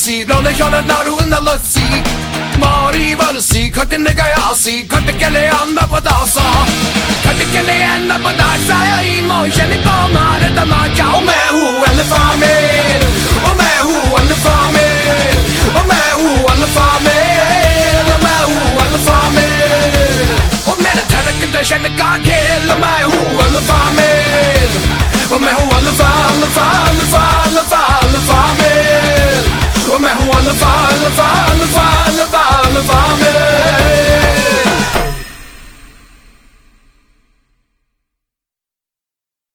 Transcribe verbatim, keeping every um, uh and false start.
si Rolle kjole naru unna lutsi Mari valsi Kati nega yasi Kati kele anda på dasa Kati kele enda på dasa Ja imo kjeni på mare da maka Og med ho alle famil Og med ho alle famil Og med ho alle famil Og med ho alle famil Og med det tørre kunne kjenne gang